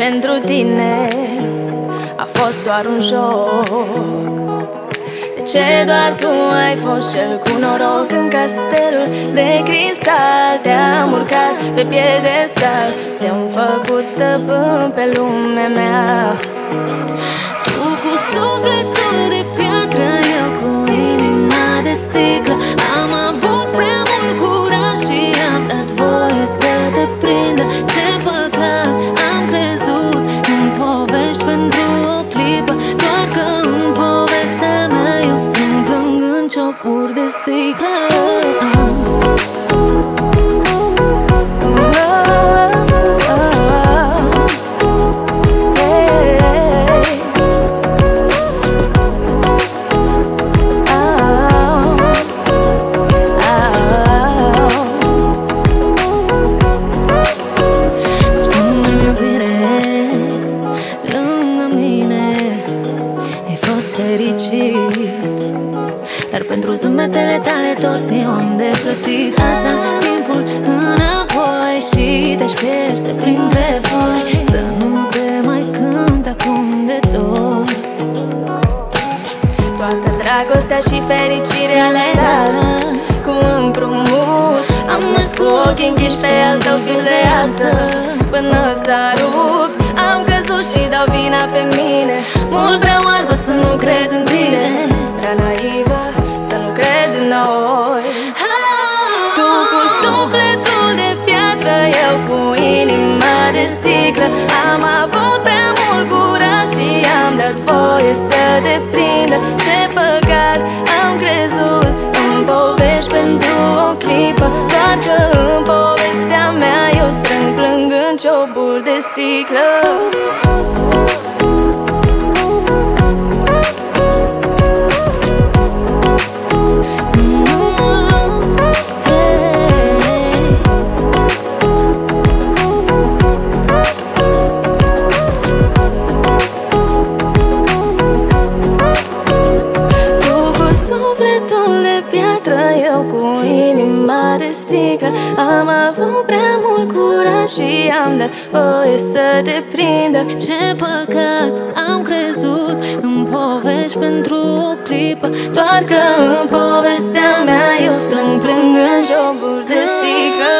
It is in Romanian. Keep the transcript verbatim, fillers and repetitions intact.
pentru tine a fost doar un joc. De ce doar tu ai fost cel cu noroc? În castelul de cristal te-am urcat pe piedestal, te-am făcut stăpân pe lumea mea. Tu cu sufletul de piatră, eu cu inima de sticlă. Am avut prea mult curaj și am dat voie să te prindă. Ce păcat, am crezut în povești pentru o clipă, doar că în povestea mea eu strâng plângând ciocuri de sticlă. Fericit, dar pentru zâmbetele tale tot eu am de plătit. Aș da timpul înapoi și te-aș pierde printre foi, să nu te mai cânt acum de dor. Toată dragostea și fericirea le-ai dat cu împrumut. Am mers cu ochii închiși pe al tău fir de ață până s-a rupt. Am căzut și dau vina pe mine, mult prea oarbă să nu cred în tine, prea naivă să nu cred în noi. Tu cu sufletul de piatră, eu cu inima de sticlă. Am avut prea mult curaj și am dat voie să te prindă. Ce păcat, am crezut în povești pentru o clipă, doar că în povestea mea eu strâng plângând cioburi de sticlă. Eu cu inima de sticlă. Am avut prea mult curaj și am dat voie să te prindă. Ce păcat, am crezut în povești pentru o clipă, doar că în povestea mea eu strâng plângând cioburi de sticlă.